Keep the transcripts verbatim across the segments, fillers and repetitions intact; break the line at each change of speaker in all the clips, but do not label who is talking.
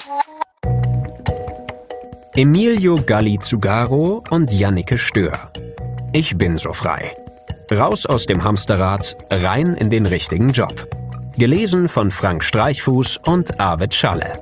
Emilio Galli Zugaro und Jannike Stör. Ich bin so frei. Raus aus dem Hamsterrad, rein in den richtigen Job. Gelesen von Frank Streichfuß und Arvid Schalle.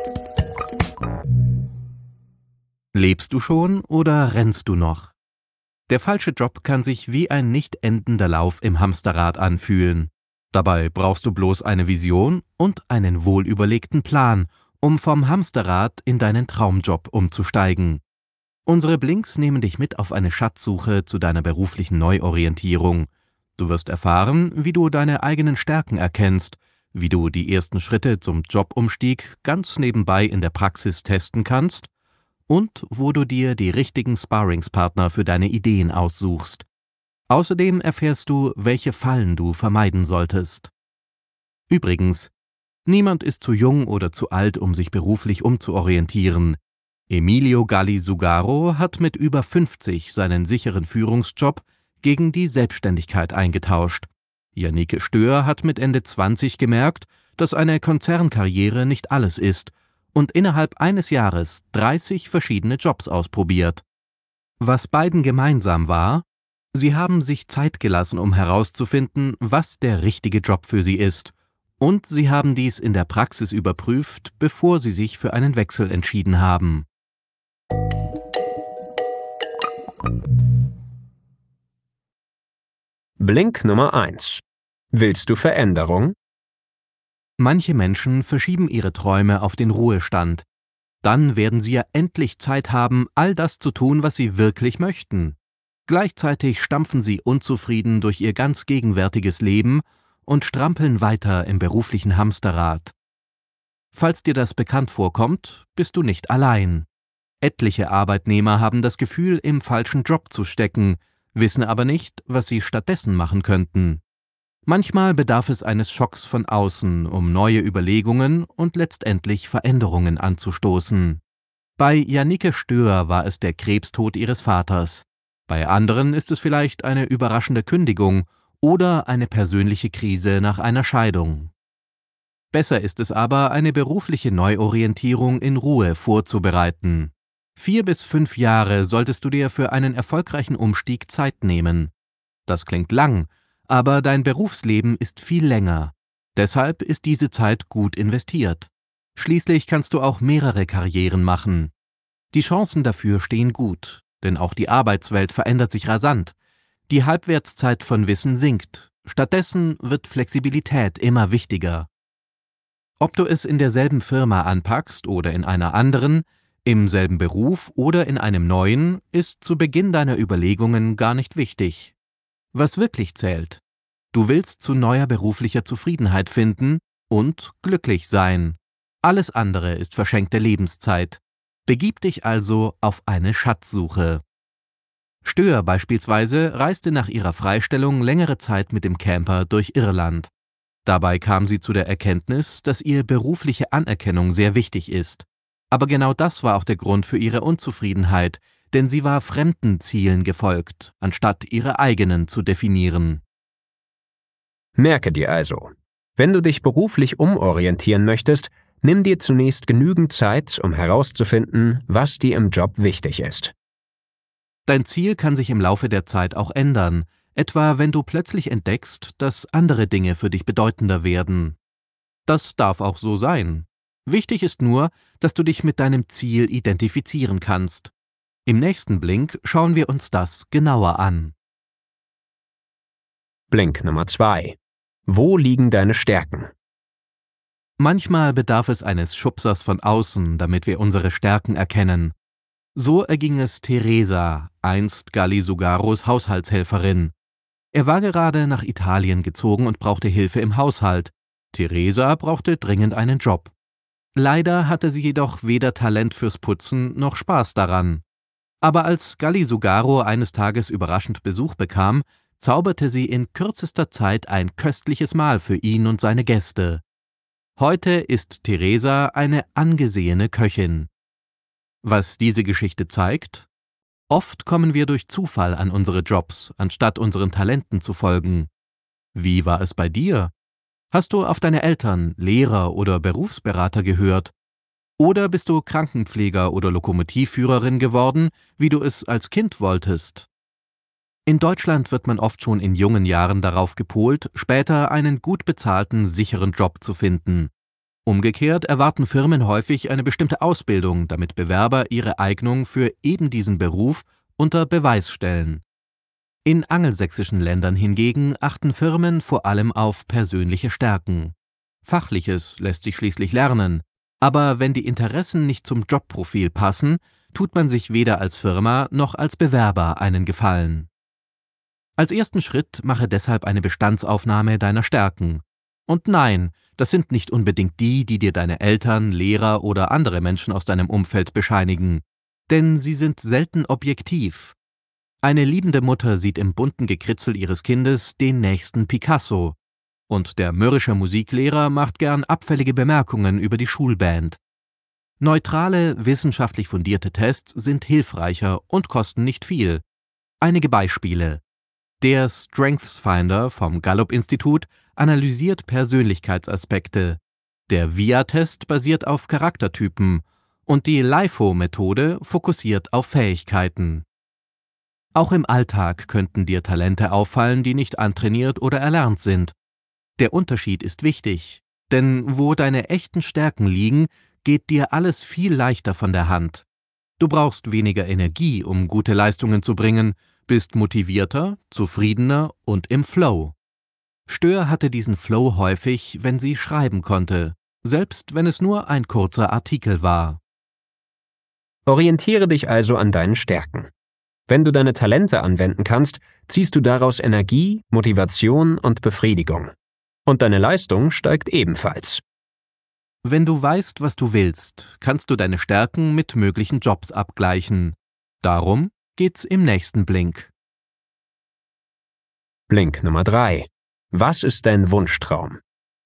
Lebst du schon oder rennst du noch? Der falsche Job kann sich wie ein nicht endender Lauf im Hamsterrad anfühlen. Dabei brauchst du bloß eine Vision und einen wohlüberlegten Plan, um vom Hamsterrad in deinen Traumjob umzusteigen. Unsere Blinks nehmen dich mit auf eine Schatzsuche zu deiner beruflichen Neuorientierung. Du wirst erfahren, wie du deine eigenen Stärken erkennst, wie du die ersten Schritte zum Jobumstieg ganz nebenbei in der Praxis testen kannst und wo du dir die richtigen Sparringspartner für deine Ideen aussuchst. Außerdem erfährst du, welche Fallen du vermeiden solltest. Übrigens, niemand ist zu jung oder zu alt, um sich beruflich umzuorientieren. Emilio Galli Zugaro hat mit über fünfzig seinen sicheren Führungsjob gegen die Selbstständigkeit eingetauscht. Jannike Stör hat mit Ende zwanzig gemerkt, dass eine Konzernkarriere nicht alles ist und innerhalb eines Jahres dreißig verschiedene Jobs ausprobiert. Was beiden gemeinsam war: Sie haben sich Zeit gelassen, um herauszufinden, was der richtige Job für sie ist, und sie haben dies in der Praxis überprüft, bevor sie sich für einen Wechsel entschieden haben.
Blink Nummer eins. Willst du Veränderung?
Manche Menschen verschieben ihre Träume auf den Ruhestand. Dann werden sie ja endlich Zeit haben, all das zu tun, was sie wirklich möchten. Gleichzeitig stampfen sie unzufrieden durch ihr ganz gegenwärtiges Leben und strampeln weiter im beruflichen Hamsterrad. Falls dir das bekannt vorkommt, bist du nicht allein. Etliche Arbeitnehmer haben das Gefühl, im falschen Job zu stecken, wissen aber nicht, was sie stattdessen machen könnten. Manchmal bedarf es eines Schocks von außen, um neue Überlegungen und letztendlich Veränderungen anzustoßen. Bei Jannike Stör war es der Krebstod ihres Vaters. Bei anderen ist es vielleicht eine überraschende Kündigung oder eine persönliche Krise nach einer Scheidung. Besser ist es aber, eine berufliche Neuorientierung in Ruhe vorzubereiten. Vier bis fünf Jahre solltest du dir für einen erfolgreichen Umstieg Zeit nehmen. Das klingt lang, aber dein Berufsleben ist viel länger. Deshalb ist diese Zeit gut investiert. Schließlich kannst du auch mehrere Karrieren machen. Die Chancen dafür stehen gut, denn auch die Arbeitswelt verändert sich rasant. Die Halbwertszeit von Wissen sinkt. Stattdessen wird Flexibilität immer wichtiger. Ob du es in derselben Firma anpackst oder in einer anderen, im selben Beruf oder in einem neuen, ist zu Beginn deiner Überlegungen gar nicht wichtig. Was wirklich zählt: Du willst zu neuer beruflicher Zufriedenheit finden und glücklich sein. Alles andere ist verschenkte Lebenszeit. Begib dich also auf eine Schatzsuche. Stör beispielsweise reiste nach ihrer Freistellung längere Zeit mit dem Camper durch Irland. Dabei kam sie zu der Erkenntnis, dass ihr berufliche Anerkennung sehr wichtig ist. Aber genau das war auch der Grund für ihre Unzufriedenheit, denn sie war fremden Zielen gefolgt, anstatt ihre eigenen zu definieren.
Merke dir also: Wenn du dich beruflich umorientieren möchtest, nimm dir zunächst genügend Zeit, um herauszufinden, was dir im Job wichtig ist.
Dein Ziel kann sich im Laufe der Zeit auch ändern, etwa wenn du plötzlich entdeckst, dass andere Dinge für dich bedeutender werden. Das darf auch so sein. Wichtig ist nur, dass du dich mit deinem Ziel identifizieren kannst. Im nächsten Blink schauen wir uns das genauer an.
Blink Nummer zwei. Wo liegen deine Stärken?
Manchmal bedarf es eines Schubsers von außen, damit wir unsere Stärken erkennen. So erging es Teresa, einst Galli Zugaros Haushaltshelferin. Er war gerade nach Italien gezogen und brauchte Hilfe im Haushalt. Teresa brauchte dringend einen Job. Leider hatte sie jedoch weder Talent fürs Putzen noch Spaß daran. Aber als Galli Zugaro eines Tages überraschend Besuch bekam, zauberte sie in kürzester Zeit ein köstliches Mahl für ihn und seine Gäste. Heute ist Teresa eine angesehene Köchin. Was diese Geschichte zeigt: Oft kommen wir durch Zufall an unsere Jobs, anstatt unseren Talenten zu folgen. Wie war es bei dir? Hast du auf deine Eltern, Lehrer oder Berufsberater gehört? Oder bist du Krankenpfleger oder Lokomotivführerin geworden, wie du es als Kind wolltest? In Deutschland wird man oft schon in jungen Jahren darauf gepolt, später einen gut bezahlten, sicheren Job zu finden. Umgekehrt erwarten Firmen häufig eine bestimmte Ausbildung, damit Bewerber ihre Eignung für eben diesen Beruf unter Beweis stellen. In angelsächsischen Ländern hingegen achten Firmen vor allem auf persönliche Stärken. Fachliches lässt sich schließlich lernen, aber wenn die Interessen nicht zum Jobprofil passen, tut man sich weder als Firma noch als Bewerber einen Gefallen. Als ersten Schritt mache deshalb eine Bestandsaufnahme deiner Stärken. Und nein, das sind nicht unbedingt die, die dir deine Eltern, Lehrer oder andere Menschen aus deinem Umfeld bescheinigen, denn sie sind selten objektiv. Eine liebende Mutter sieht im bunten Gekritzel ihres Kindes den nächsten Picasso, und der mürrische Musiklehrer macht gern abfällige Bemerkungen über die Schulband. Neutrale, wissenschaftlich fundierte Tests sind hilfreicher und kosten nicht viel. Einige Beispiele: Der StrengthsFinder vom Gallup-Institut analysiert Persönlichkeitsaspekte, der V I A-Test basiert auf Charaktertypen und die LIFO-Methode fokussiert auf Fähigkeiten. Auch im Alltag könnten dir Talente auffallen, die nicht antrainiert oder erlernt sind. Der Unterschied ist wichtig, denn wo deine echten Stärken liegen, geht dir alles viel leichter von der Hand. Du brauchst weniger Energie, um gute Leistungen zu bringen, bist motivierter, zufriedener und im Flow. Stör hatte diesen Flow häufig, wenn sie schreiben konnte, selbst wenn es nur ein kurzer Artikel war.
Orientiere dich also an deinen Stärken. Wenn du deine Talente anwenden kannst, ziehst du daraus Energie, Motivation und Befriedigung. Und deine Leistung steigt ebenfalls.
Wenn du weißt, was du willst, kannst du deine Stärken mit möglichen Jobs abgleichen. Darum geht's im nächsten Blink.
Blink Nummer drei. Was ist dein Wunschtraum?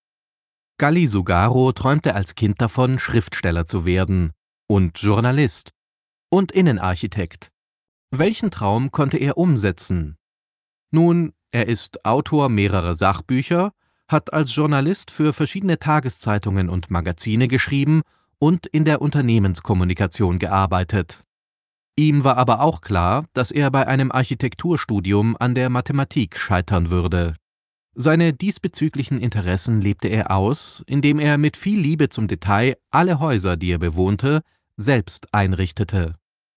Galli Sugaro träumte als Kind davon, Schriftsteller zu werden und Journalist und Innenarchitekt. Welchen Traum konnte er umsetzen? Nun, er ist Autor mehrerer Sachbücher, hat als Journalist für verschiedene Tageszeitungen und Magazine geschrieben und in der Unternehmenskommunikation gearbeitet. Ihm war aber auch klar, dass er bei einem Architekturstudium an der Mathematik scheitern würde. Seine diesbezüglichen Interessen lebte er aus, indem er mit viel Liebe zum Detail alle Häuser, die er bewohnte, selbst einrichtete.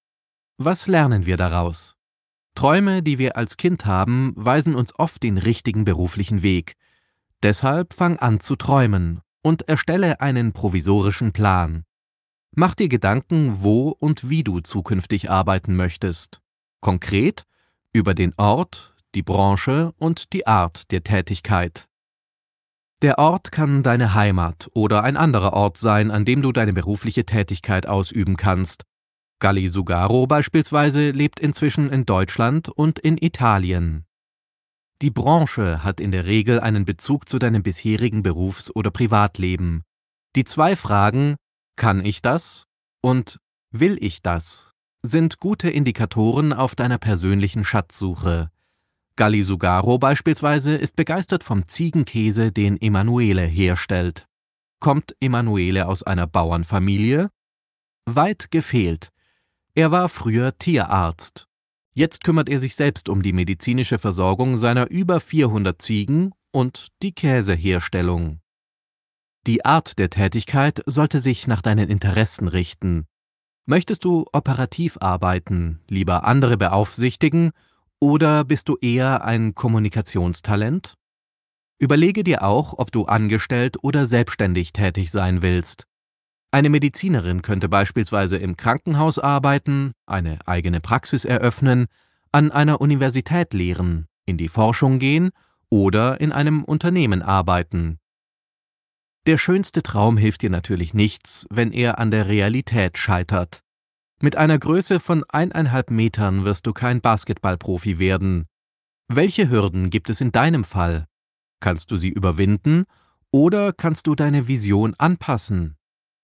Was lernen wir daraus? Träume, die wir als Kind haben, weisen uns oft den richtigen beruflichen Weg. Deshalb fang an zu träumen und erstelle einen provisorischen Plan. Mach dir Gedanken, wo und wie du zukünftig arbeiten möchtest. Konkret über den Ort, die Branche und die Art der Tätigkeit. Der Ort kann deine Heimat oder ein anderer Ort sein, an dem du deine berufliche Tätigkeit ausüben kannst. Galli Sugaro beispielsweise lebt inzwischen in Deutschland und in Italien. Die Branche hat in der Regel einen Bezug zu deinem bisherigen Berufs- oder Privatleben. Die zwei Fragen „Kann ich das?“ und „Will ich das?“ sind gute Indikatoren auf deiner persönlichen Schatzsuche. Galli Sugaro beispielsweise ist begeistert vom Ziegenkäse, den Emanuele herstellt. Kommt Emanuele aus einer Bauernfamilie? Weit gefehlt. Er war früher Tierarzt. Jetzt kümmert er sich selbst um die medizinische Versorgung seiner über vierhundert Ziegen und die Käseherstellung. Die Art der Tätigkeit sollte sich nach deinen Interessen richten. Möchtest du operativ arbeiten, lieber andere beaufsichtigen, oder bist du eher ein Kommunikationstalent? Überlege dir auch, ob du angestellt oder selbstständig tätig sein willst. Eine Medizinerin könnte beispielsweise im Krankenhaus arbeiten, eine eigene Praxis eröffnen, an einer Universität lehren, in die Forschung gehen oder in einem Unternehmen arbeiten. Der schönste Traum hilft dir natürlich nichts, wenn er an der Realität scheitert. Mit einer Größe von eineinhalb Metern wirst du kein Basketballprofi werden. Welche Hürden gibt es in deinem Fall? Kannst du sie überwinden oder kannst du deine Vision anpassen?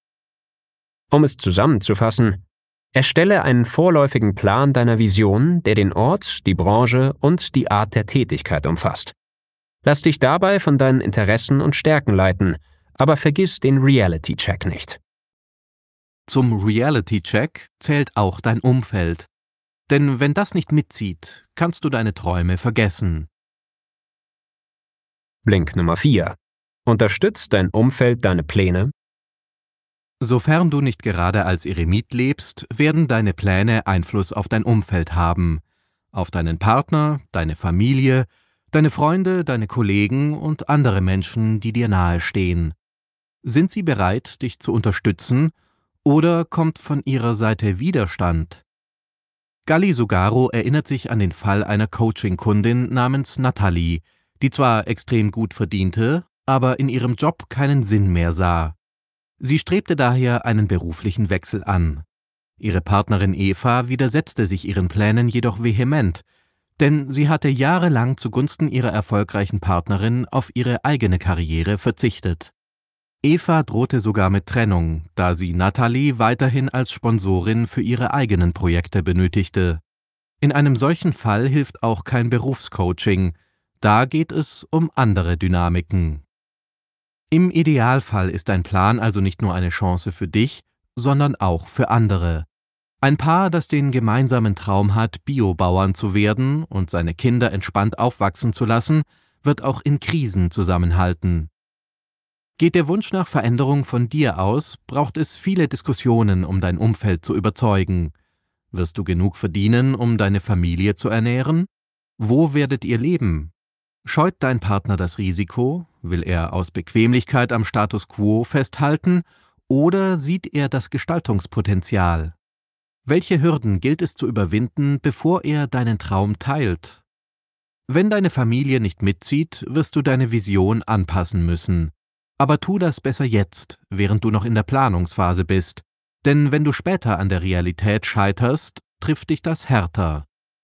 Um es zusammenzufassen: Erstelle einen vorläufigen Plan deiner Vision, der den Ort, die Branche und die Art der Tätigkeit umfasst. Lass dich dabei von deinen Interessen und Stärken leiten, aber vergiss den Reality-Check nicht.
Zum Reality-Check zählt auch dein Umfeld. Denn wenn das nicht mitzieht, kannst du deine Träume vergessen.
Blink Nummer vier. Unterstützt dein Umfeld deine Pläne?
Sofern du nicht gerade als Eremit lebst, werden deine Pläne Einfluss auf dein Umfeld haben. Auf deinen Partner, deine Familie, deine Freunde, deine Kollegen und andere Menschen, die dir nahestehen. Sind sie bereit, dich zu unterstützen, oder kommt von ihrer Seite Widerstand? Gali Sugaro erinnert sich an den Fall einer Coaching-Kundin namens Natalie, die zwar extrem gut verdiente, aber in ihrem Job keinen Sinn mehr sah. Sie strebte daher einen beruflichen Wechsel an. Ihre Partnerin Eva widersetzte sich ihren Plänen jedoch vehement, denn sie hatte jahrelang zugunsten ihrer erfolgreichen Partnerin auf ihre eigene Karriere verzichtet. Eva drohte sogar mit Trennung, da sie Natalie weiterhin als Sponsorin für ihre eigenen Projekte benötigte. In einem solchen Fall hilft auch kein Berufscoaching, da geht es um andere Dynamiken. Im Idealfall ist dein Plan also nicht nur eine Chance für dich, sondern auch für andere. Ein Paar, das den gemeinsamen Traum hat, Biobauern zu werden und seine Kinder entspannt aufwachsen zu lassen, wird auch in Krisen zusammenhalten. Geht der Wunsch nach Veränderung von dir aus, braucht es viele Diskussionen, um dein Umfeld zu überzeugen. Wirst du genug verdienen, um deine Familie zu ernähren? Wo werdet ihr leben? Scheut dein Partner das Risiko? Will er aus Bequemlichkeit am Status quo festhalten? Oder sieht er das Gestaltungspotenzial? Welche Hürden gilt es zu überwinden, bevor er deinen Traum teilt? Wenn deine Familie nicht mitzieht, wirst du deine Vision anpassen müssen. Aber tu das besser jetzt, während du noch in der Planungsphase bist. Denn wenn du später an der Realität scheiterst, trifft dich das härter.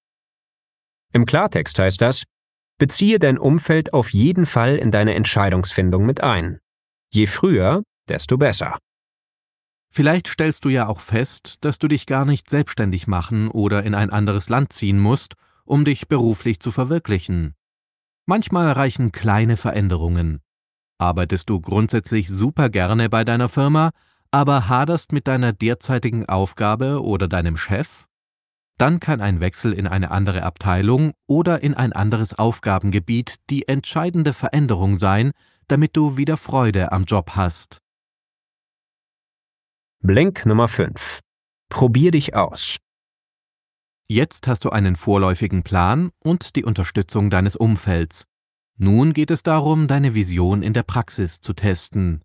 Im Klartext heißt das: Beziehe dein Umfeld auf jeden Fall in deine Entscheidungsfindung mit ein. Je früher, desto besser.
Vielleicht stellst du ja auch fest, dass du dich gar nicht selbstständig machen oder in ein anderes Land ziehen musst, um dich beruflich zu verwirklichen. Manchmal reichen kleine Veränderungen. Arbeitest du grundsätzlich super gerne bei deiner Firma, aber haderst mit deiner derzeitigen Aufgabe oder deinem Chef? Dann kann ein Wechsel in eine andere Abteilung oder in ein anderes Aufgabengebiet die entscheidende Veränderung sein, damit du wieder Freude am Job hast.
Blink Nummer fünf. Probier dich aus.
Jetzt hast du einen vorläufigen Plan und die Unterstützung deines Umfelds. Nun geht es darum, deine Vision in der Praxis zu testen.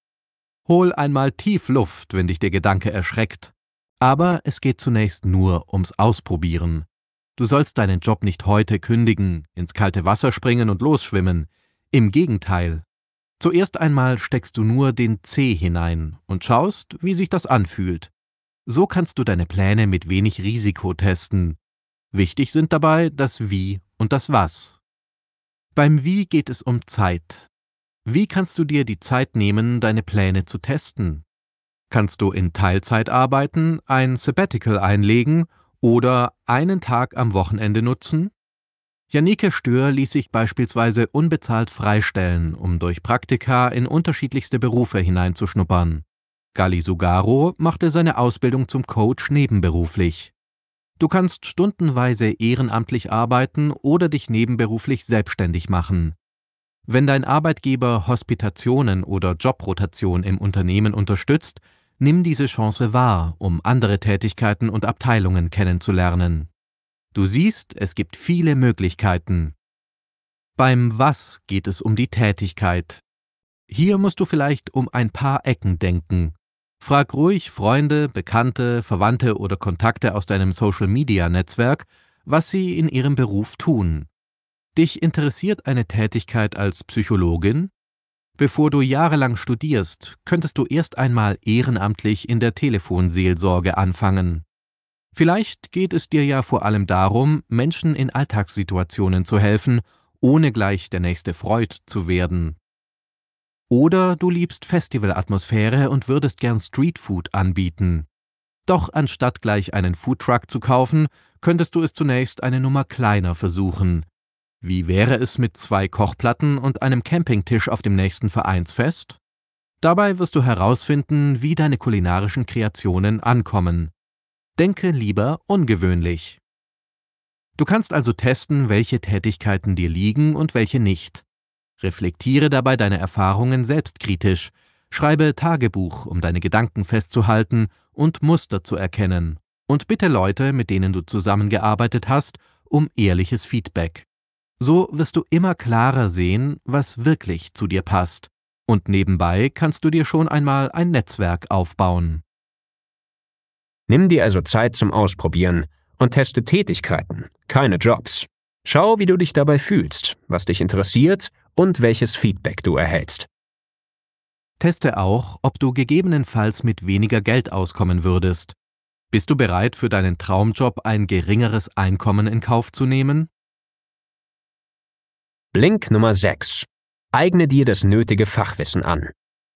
Hol einmal tief Luft, wenn dich der Gedanke erschreckt. Aber es geht zunächst nur ums Ausprobieren. Du sollst deinen Job nicht heute kündigen, ins kalte Wasser springen und losschwimmen. Im Gegenteil. Zuerst einmal steckst du nur den Zeh hinein und schaust, wie sich das anfühlt. So kannst du deine Pläne mit wenig Risiko testen. Wichtig sind dabei das Wie und das Was. Beim Wie geht es um Zeit. Wie kannst du dir die Zeit nehmen, deine Pläne zu testen? Kannst du in Teilzeit arbeiten, ein Sabbatical einlegen oder einen Tag am Wochenende nutzen? Janike Stör ließ sich beispielsweise unbezahlt freistellen, um durch Praktika in unterschiedlichste Berufe hineinzuschnuppern. Gali Sugaro machte seine Ausbildung zum Coach nebenberuflich. Du kannst stundenweise ehrenamtlich arbeiten oder dich nebenberuflich selbstständig machen. Wenn dein Arbeitgeber Hospitationen oder Jobrotation im Unternehmen unterstützt, nimm diese Chance wahr, um andere Tätigkeiten und Abteilungen kennenzulernen. Du siehst, es gibt viele Möglichkeiten. Beim Was geht es um die Tätigkeit. Hier musst du vielleicht um ein paar Ecken denken. Frag ruhig Freunde, Bekannte, Verwandte oder Kontakte aus deinem Social-Media-Netzwerk, was sie in ihrem Beruf tun. Dich interessiert eine Tätigkeit als Psychologin? Bevor du jahrelang studierst, könntest du erst einmal ehrenamtlich in der Telefonseelsorge anfangen. Vielleicht geht es dir ja vor allem darum, Menschen in Alltagssituationen zu helfen, ohne gleich der nächste Freud zu werden. Oder du liebst Festivalatmosphäre und würdest gern Streetfood anbieten. Doch anstatt gleich einen Foodtruck zu kaufen, könntest du es zunächst eine Nummer kleiner versuchen. Wie wäre es mit zwei Kochplatten und einem Campingtisch auf dem nächsten Vereinsfest? Dabei wirst du herausfinden, wie deine kulinarischen Kreationen ankommen. Denke lieber ungewöhnlich. Du kannst also testen, welche Tätigkeiten dir liegen und welche nicht. Reflektiere dabei deine Erfahrungen selbstkritisch. Schreibe Tagebuch, um deine Gedanken festzuhalten und Muster zu erkennen. Und bitte Leute, mit denen du zusammengearbeitet hast, um ehrliches Feedback. So wirst du immer klarer sehen, was wirklich zu dir passt. Und nebenbei kannst du dir schon einmal ein Netzwerk aufbauen.
Nimm dir also Zeit zum Ausprobieren und teste Tätigkeiten, keine Jobs. Schau, wie du dich dabei fühlst, was dich interessiert und welches Feedback du erhältst.
Teste auch, ob du gegebenenfalls mit weniger Geld auskommen würdest. Bist du bereit, für deinen Traumjob ein geringeres Einkommen in Kauf zu nehmen?
Blink Nummer sechs. Eigne dir das nötige Fachwissen an.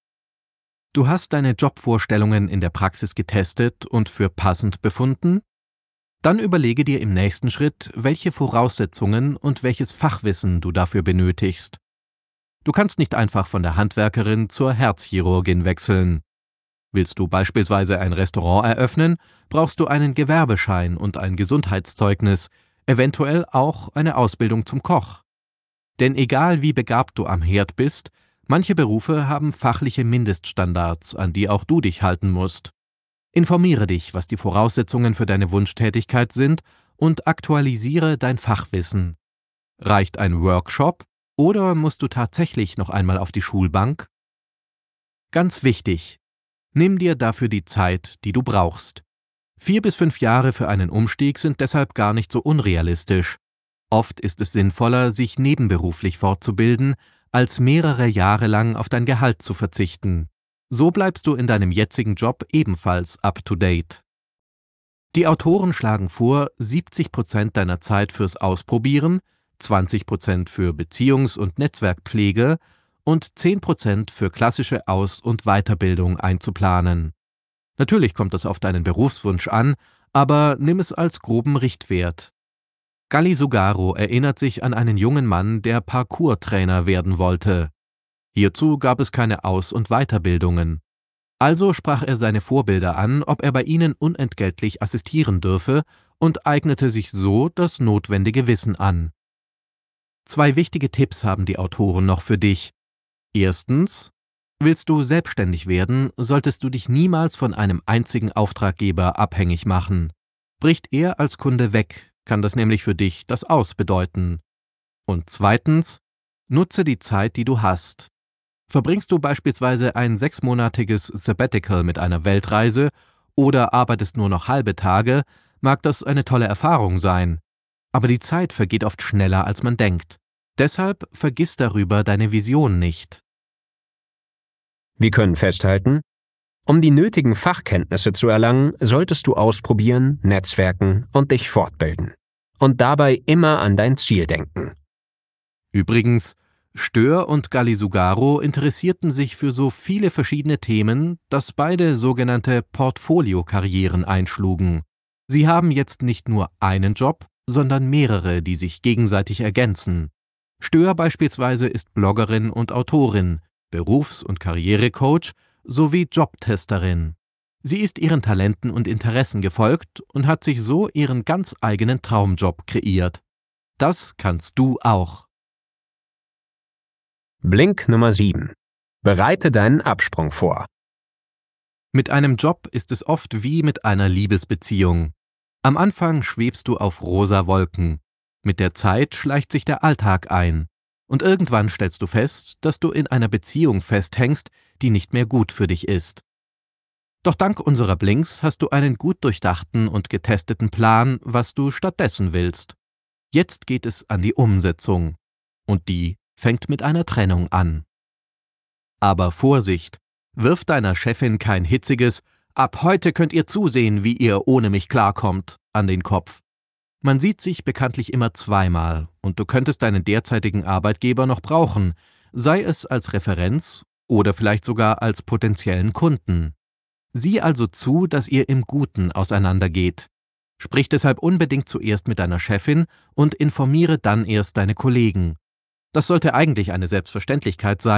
Du hast deine Jobvorstellungen in der Praxis getestet und für passend befunden? Dann überlege dir im nächsten Schritt, welche Voraussetzungen und welches Fachwissen du dafür benötigst. Du kannst nicht einfach von der Handwerkerin zur Herzchirurgin wechseln. Willst du beispielsweise ein Restaurant eröffnen, brauchst du einen Gewerbeschein und ein Gesundheitszeugnis, eventuell auch eine Ausbildung zum Koch. Denn egal wie begabt du am Herd bist, manche Berufe haben fachliche Mindeststandards, an die auch du dich halten musst. Informiere dich, was die Voraussetzungen für deine Wunschtätigkeit sind und aktualisiere dein Fachwissen. Reicht ein Workshop oder musst du tatsächlich noch einmal auf die Schulbank? Ganz wichtig: Nimm dir dafür die Zeit, die du brauchst. Vier bis fünf Jahre für einen Umstieg sind deshalb gar nicht so unrealistisch. Oft ist es sinnvoller, sich nebenberuflich fortzubilden, als mehrere Jahre lang auf dein Gehalt zu verzichten. So bleibst du in deinem jetzigen Job ebenfalls up-to-date. Die Autoren schlagen vor, siebzig Prozent deiner Zeit fürs Ausprobieren, zwanzig Prozent für Beziehungs- und Netzwerkpflege und zehn Prozent für klassische Aus- und Weiterbildung einzuplanen. Natürlich kommt es auf deinen Berufswunsch an, aber nimm es als groben Richtwert. Gali Sugaro erinnert sich an einen jungen Mann, der Parkour-Trainer werden wollte. Hierzu gab es keine Aus- und Weiterbildungen. Also sprach er seine Vorbilder an, ob er bei ihnen unentgeltlich assistieren dürfe, und eignete sich so das notwendige Wissen an. Zwei wichtige Tipps haben die Autoren noch für dich. Erstens: Willst du selbstständig werden, solltest du dich niemals von einem einzigen Auftraggeber abhängig machen. Bricht er als Kunde weg, kann das nämlich für dich das Aus bedeuten. Und zweitens: Nutze die Zeit, die du hast. Verbringst du beispielsweise ein sechsmonatiges Sabbatical mit einer Weltreise oder arbeitest nur noch halbe Tage, mag das eine tolle Erfahrung sein. Aber die Zeit vergeht oft schneller, als man denkt. Deshalb vergiss darüber deine Vision nicht.
Wir können festhalten: Um die nötigen Fachkenntnisse zu erlangen, solltest du ausprobieren, netzwerken und dich fortbilden. Und dabei immer an dein Ziel denken.
Übrigens, Stör und Gali Sugaro interessierten sich für so viele verschiedene Themen, dass beide sogenannte Portfolio-Karrieren einschlugen. Sie haben jetzt nicht nur einen Job, sondern mehrere, die sich gegenseitig ergänzen. Stör beispielsweise ist Bloggerin und Autorin, Berufs- und Karrierecoach sowie Jobtesterin. Sie ist ihren Talenten und Interessen gefolgt und hat sich so ihren ganz eigenen Traumjob kreiert. Das kannst du auch.
Blink Nummer sieben. Bereite deinen Absprung vor.
Mit einem Job ist es oft wie mit einer Liebesbeziehung. Am Anfang schwebst du auf rosa Wolken. Mit der Zeit schleicht sich der Alltag ein. Und irgendwann stellst du fest, dass du in einer Beziehung festhängst, die nicht mehr gut für dich ist. Doch dank unserer Blinks hast du einen gut durchdachten und getesteten Plan, was du stattdessen willst. Jetzt geht es an die Umsetzung. Und die fängt mit einer Trennung an. Aber Vorsicht! Wirf deiner Chefin kein hitziges »Ab heute könnt ihr zusehen, wie ihr ohne mich klarkommt« an den Kopf. Man sieht sich bekanntlich immer zweimal und du könntest deinen derzeitigen Arbeitgeber noch brauchen, sei es als Referenz oder vielleicht sogar als potenziellen Kunden. Sieh also zu, dass ihr im Guten auseinandergeht. Sprich deshalb unbedingt zuerst mit deiner Chefin und informiere dann erst deine Kollegen. Das sollte eigentlich eine Selbstverständlichkeit sein,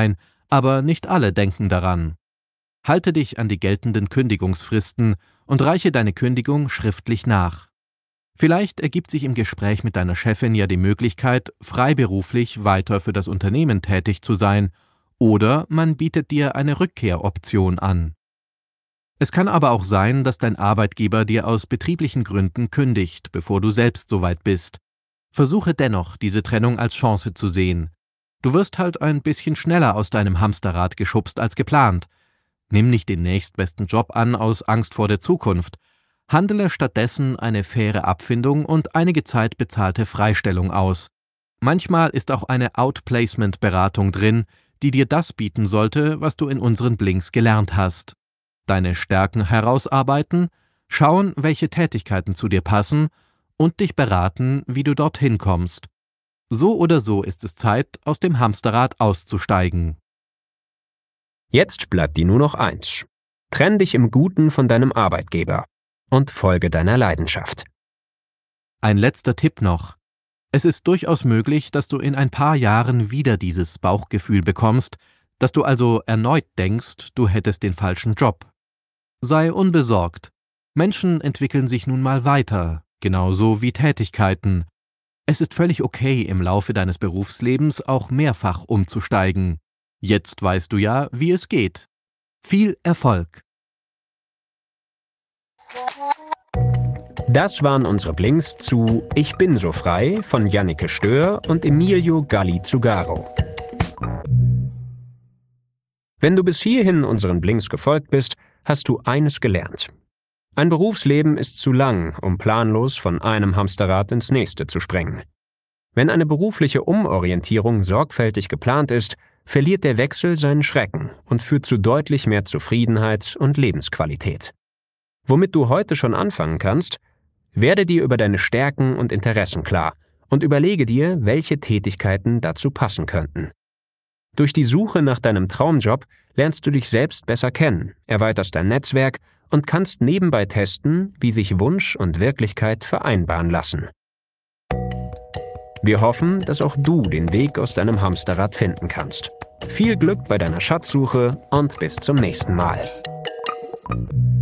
Aber nicht alle denken daran. Halte dich an die geltenden Kündigungsfristen und reiche deine Kündigung schriftlich nach. Vielleicht ergibt sich im Gespräch mit deiner Chefin ja die Möglichkeit, freiberuflich weiter für das Unternehmen tätig zu sein, oder man bietet dir eine Rückkehroption an. Es kann aber auch sein, dass dein Arbeitgeber dir aus betrieblichen Gründen kündigt, bevor du selbst soweit bist. Versuche dennoch, diese Trennung als Chance zu sehen. Du wirst halt ein bisschen schneller aus deinem Hamsterrad geschubst als geplant. Nimm nicht den nächstbesten Job an aus Angst vor der Zukunft. Handele stattdessen eine faire Abfindung und einige Zeit bezahlte Freistellung aus. Manchmal ist auch eine Outplacement-Beratung drin, die dir das bieten sollte, was du in unseren Blinks gelernt hast. Deine Stärken herausarbeiten, schauen, welche Tätigkeiten zu dir passen und dich beraten, wie du dorthin kommst. So oder so ist es Zeit, aus dem Hamsterrad auszusteigen.
Jetzt bleibt dir nur noch eins. Trenn dich im Guten von deinem Arbeitgeber und folge deiner Leidenschaft.
Ein letzter Tipp noch. Es ist durchaus möglich, dass du in ein paar Jahren wieder dieses Bauchgefühl bekommst, dass du also erneut denkst, du hättest den falschen Job. Sei unbesorgt. Menschen entwickeln sich nun mal weiter, genauso wie Tätigkeiten. Es ist völlig okay, im Laufe deines Berufslebens auch mehrfach umzusteigen. Jetzt weißt du ja, wie es geht. Viel Erfolg!
Das waren unsere Blinks zu Ich bin so frei von Jannike Stör und Emilio Galli Zugaro. Wenn du bis hierhin unseren Blinks gefolgt bist, hast du eines gelernt. Ein Berufsleben ist zu lang, um planlos von einem Hamsterrad ins nächste zu springen. Wenn eine berufliche Umorientierung sorgfältig geplant ist, verliert der Wechsel seinen Schrecken und führt zu deutlich mehr Zufriedenheit und Lebensqualität. Womit du heute schon anfangen kannst: Werde dir über deine Stärken und Interessen klar und überlege dir, welche Tätigkeiten dazu passen könnten. Durch die Suche nach deinem Traumjob lernst du dich selbst besser kennen, erweiterst dein Netzwerk und kannst nebenbei testen, wie sich Wunsch und Wirklichkeit vereinbaren lassen. Wir hoffen, dass auch du den Weg aus deinem Hamsterrad finden kannst. Viel Glück bei deiner Schatzsuche und bis zum nächsten Mal.